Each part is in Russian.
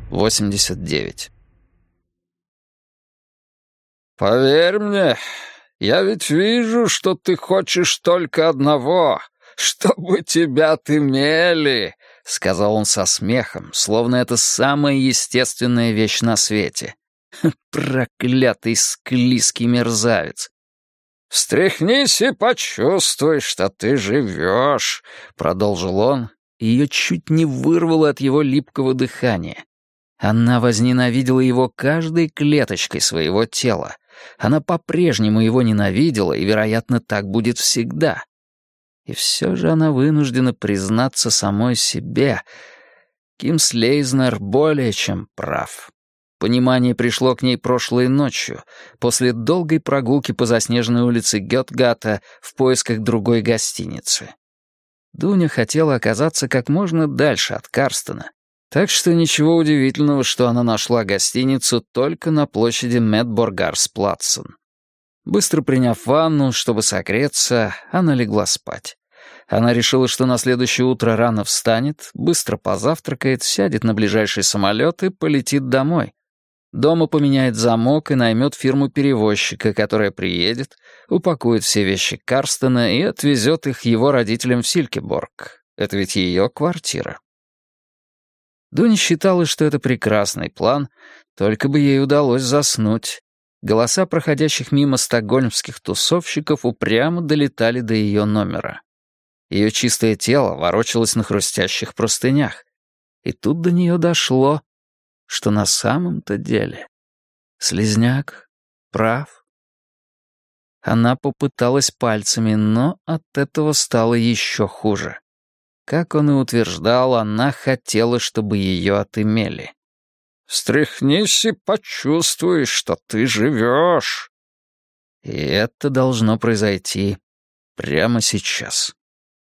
89. «Поверь мне, я ведь вижу, что ты хочешь только одного, чтобы тебя отымели», — сказал он со смехом, словно это самая естественная вещь на свете. Проклятый склизкий мерзавец. «Встряхнись и почувствуй, что ты живешь», — продолжил он, и ее чуть не вырвало от его липкого дыхания. Она возненавидела его каждой клеточкой своего тела. Она по-прежнему его ненавидела, и, вероятно, так будет всегда. И все же она вынуждена признаться самой себе. Ким Слейзнер более чем прав. Понимание пришло к ней прошлой ночью, после долгой прогулки по заснеженной улице Гётгата в поисках другой гостиницы. Дуня хотела оказаться как можно дальше от Карстена, так что ничего удивительного, что она нашла гостиницу только на площади Медборгарсплатсен. Быстро приняв ванну, чтобы согреться, она легла спать. Она решила, что на следующее утро рано встанет, быстро позавтракает, сядет на ближайший самолет и полетит домой. Дома поменяет замок и наймет фирму-перевозчика, которая приедет, упакует все вещи Карстена и отвезет их его родителям в Силькеборг. Это ведь ее квартира. Дуня считала, что это прекрасный план, только бы ей удалось заснуть. Голоса проходящих мимо стокгольмских тусовщиков упрямо долетали до ее номера. Ее чистое тело ворочалось на хрустящих простынях. И тут до нее дошло, что на самом-то деле слизняк прав. Она попыталась пальцами, но от этого стало еще хуже. Как он и утверждал, она хотела, чтобы ее отымели. «Встряхнись и почувствуй, что ты живешь». И это должно произойти прямо сейчас.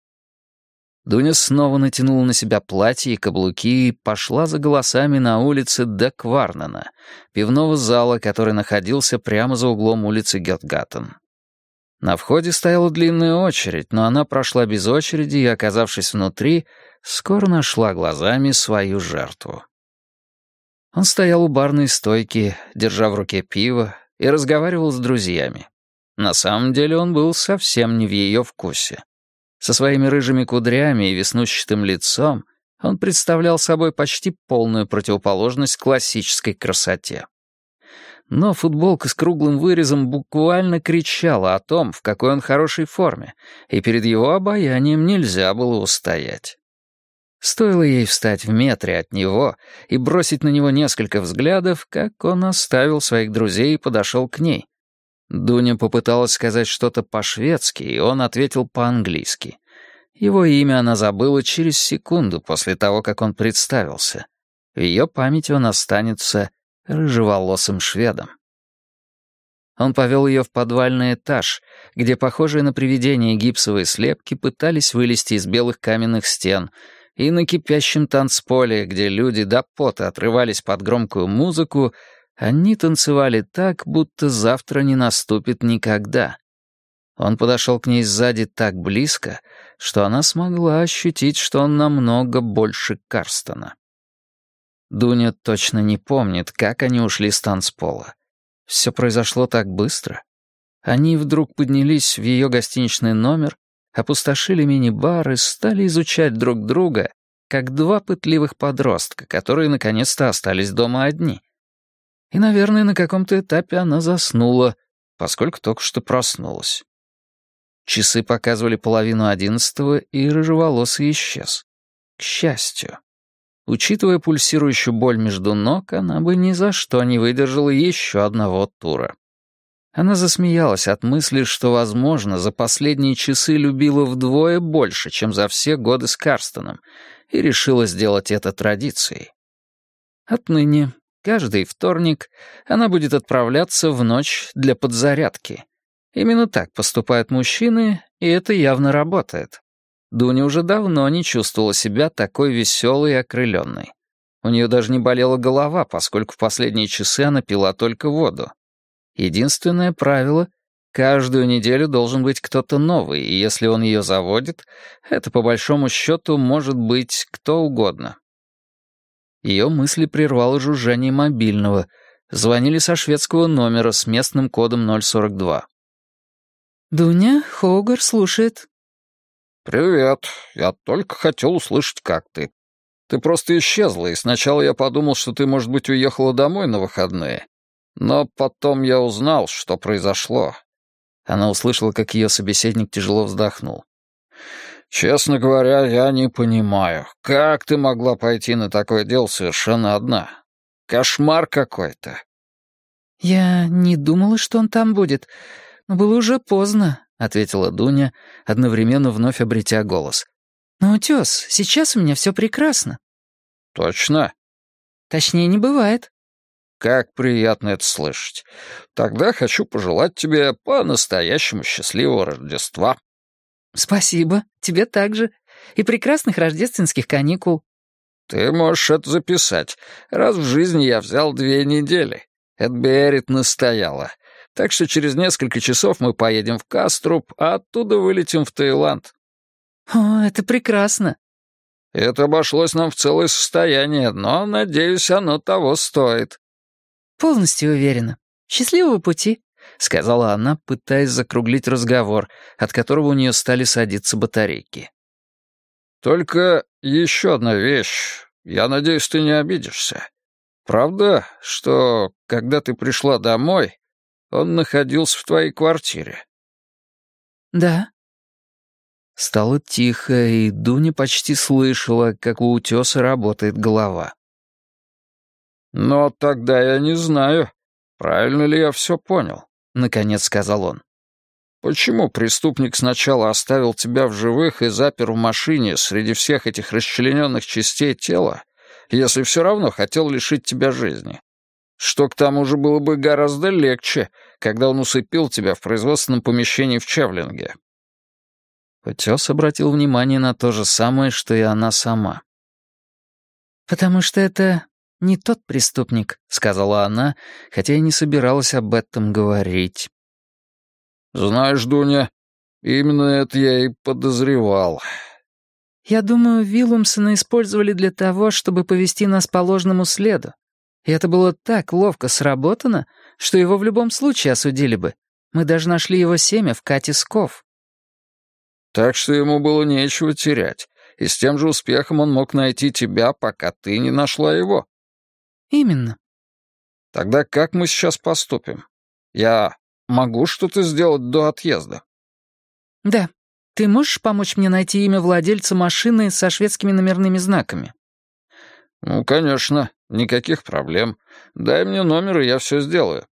Дуня снова натянула на себя платье и каблуки и пошла за голосами на улице Де Кварнена, пивного зала, который находился прямо за углом улицы Гётгатен. На входе стояла длинная очередь, но она прошла без очереди и, оказавшись внутри, скоро нашла глазами свою жертву. Он стоял у барной стойки, держа в руке пиво, и разговаривал с друзьями. На самом деле он был совсем не в ее вкусе. Со своими рыжими кудрями и веснущатым лицом он представлял собой почти полную противоположность классической красоте. Но футболка с круглым вырезом буквально кричала о том, в какой он хорошей форме, и перед его обаянием нельзя было устоять. Стоило ей встать в метре от него и бросить на него несколько взглядов, как он оставил своих друзей и подошел к ней. Дуня попыталась сказать что-то по-шведски, и он ответил по-английски. Его имя она забыла через секунду после того, как он представился. В ее памяти он останется рыжеволосым шведом. Он повел ее в подвальный этаж, где похожие на привидения гипсовые слепки пытались вылезти из белых каменных стен, и на кипящем танцполе, где люди до пота отрывались под громкую музыку, они танцевали так, будто завтра не наступит никогда. Он подошел к ней сзади так близко, что она смогла ощутить, что он намного больше Карстена. Дуня точно не помнит, как они ушли с танцпола. Все произошло так быстро. Они вдруг поднялись в ее гостиничный номер, опустошили мини-бар и стали изучать друг друга, как два пытливых подростка, которые наконец-то остались дома одни. И, наверное, на каком-то этапе она заснула, поскольку только что проснулась. Часы показывали 10:30, и рыжеволосый исчез. К счастью. Учитывая пульсирующую боль между ног, она бы ни за что не выдержала еще одного тура. Она засмеялась от мысли, что, возможно, за последние часы любила вдвое больше, чем за все годы с Карстеном, и решила сделать это традицией. Отныне, каждый вторник, она будет отправляться в ночь для подзарядки. Именно так поступают мужчины, и это явно работает. Дуня уже давно не чувствовала себя такой веселой и окрыленной. У нее даже не болела голова, поскольку в последние часы она пила только воду. Единственное правило — каждую неделю должен быть кто-то новый, и если он ее заводит, это, по большому счету, может быть кто угодно. Ее мысли прервало жужжание мобильного. Звонили со шведского номера с местным кодом 042. «Дуня, Хоугар слушает». «Привет. Я только хотел услышать, как ты. Ты просто исчезла, и сначала я подумал, что ты, может быть, уехала домой на выходные. Но потом я узнал, что произошло». Она услышала, как ее собеседник тяжело вздохнул. «Честно говоря, я не понимаю, как ты могла пойти на такое дело совершенно одна? Кошмар какой-то». «Я не думала, что он там будет, но было уже поздно», — ответила Дуня, одновременно вновь обретя голос. «Но, утес, сейчас у меня все прекрасно». «Точно?» «Точнее не бывает». «Как приятно это слышать. Тогда хочу пожелать тебе по-настоящему счастливого Рождества». «Спасибо, тебе также. И прекрасных рождественских каникул». «Ты можешь это записать. Раз в жизни я взял 2 недели. Это Берит настояла. Так что через несколько часов мы поедем в Каструб, а оттуда вылетим в Таиланд». «О, это прекрасно». «Это обошлось нам в целое состояние, но, надеюсь, оно того стоит». «Полностью уверена. Счастливого пути», — сказала она, пытаясь закруглить разговор, от которого у нее стали садиться батарейки. «Только еще одна вещь. Я надеюсь, ты не обидишься. Правда, что, когда ты пришла домой, он находился в твоей квартире?» «Да». Стало тихо, и Дуня почти слышала, как у утеса работает голова. «Но тогда я не знаю, правильно ли я все понял», — наконец сказал он. «Почему преступник сначала оставил тебя в живых и запер в машине среди всех этих расчлененных частей тела, если все равно хотел лишить тебя жизни? Что к тому же было бы гораздо легче, когда он усыпил тебя в производственном помещении в Чевлинге». Утес обратил внимание на то же самое, что и она сама. «Потому что это не тот преступник», — сказала она, хотя и не собиралась об этом говорить. «Знаешь, Дуня, именно это я и подозревал». «Я думаю, Виллумсона использовали для того, чтобы повести нас по ложному следу. И это было так ловко сработано, что его в любом случае осудили бы. Мы даже нашли его семя в Кате Сков». «Так что ему было нечего терять, и с тем же успехом он мог найти тебя, пока ты не нашла его». «Именно». «Тогда как мы сейчас поступим? Я могу что-то сделать до отъезда?» «Да. Ты можешь помочь мне найти имя владельца машины со шведскими номерными знаками?» «Ну, конечно, никаких проблем. Дай мне номер, и я все сделаю».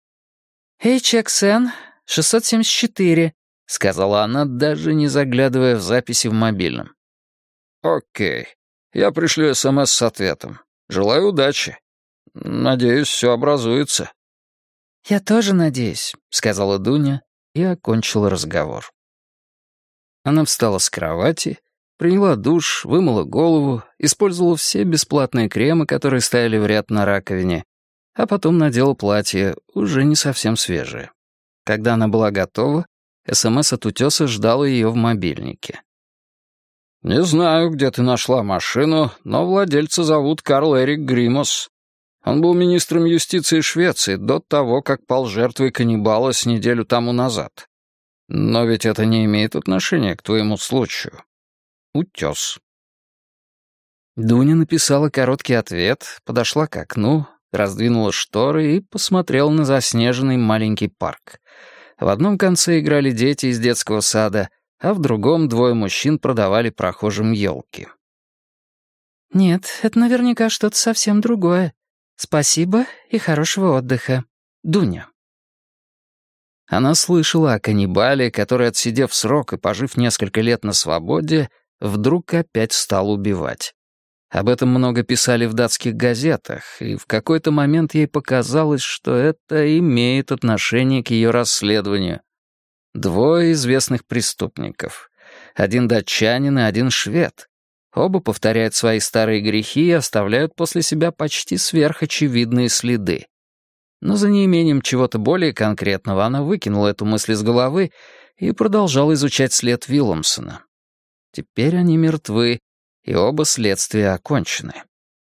HXN 674, — сказала она, даже не заглядывая в записи в мобильном. «Окей. Я пришлю СМС с ответом. Желаю удачи. Надеюсь, все образуется». «Я тоже надеюсь», — сказала Дуня и окончила разговор. Она встала с кровати, приняла душ, вымыла голову, использовала все бесплатные кремы, которые стояли в ряд на раковине, а потом надела платье, уже не совсем свежее. Когда она была готова, СМС от утеса ждал ее в мобильнике. «Не знаю, где ты нашла машину, но владельца зовут Карл Эрик Гримос. Он был министром юстиции Швеции до того, как пал жертвой каннибала с неделю тому назад. Но ведь это не имеет отношения к твоему случаю. Утес». Дуня написала короткий ответ, подошла к окну, раздвинула шторы и посмотрела на заснеженный маленький парк. В одном конце играли дети из детского сада, а в другом 2 мужчин продавали прохожим елки. «Нет, это наверняка что-то совсем другое. Спасибо и хорошего отдыха. Дуня». Она слышала о каннибале, который, отсидев срок и пожив несколько лет на свободе, вдруг опять стал убивать. Об этом много писали в датских газетах, и в какой-то момент ей показалось, что это имеет отношение к ее расследованию. 2 известных преступников. 1 датчанин и 1 швед. Оба повторяют свои старые грехи и оставляют после себя почти сверхочевидные следы. Но за неимением чего-то более конкретного она выкинула эту мысль из головы и продолжала изучать след Виллумсона. Теперь они мертвы, и оба следствия окончены.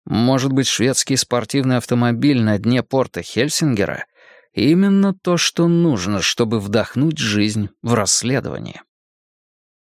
Может быть, шведский спортивный автомобиль на дне порта Хельсингера — именно то, что нужно, чтобы вдохнуть жизнь в расследование.